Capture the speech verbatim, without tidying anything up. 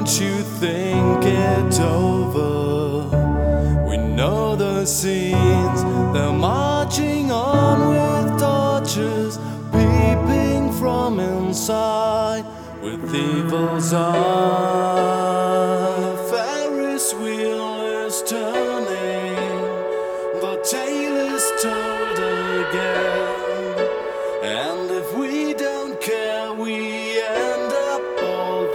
Don't you think it over? We know the scenes, they're marching on with torches, peeping from inside with evil's eye. Ferris wheel is turning, the tail is turning.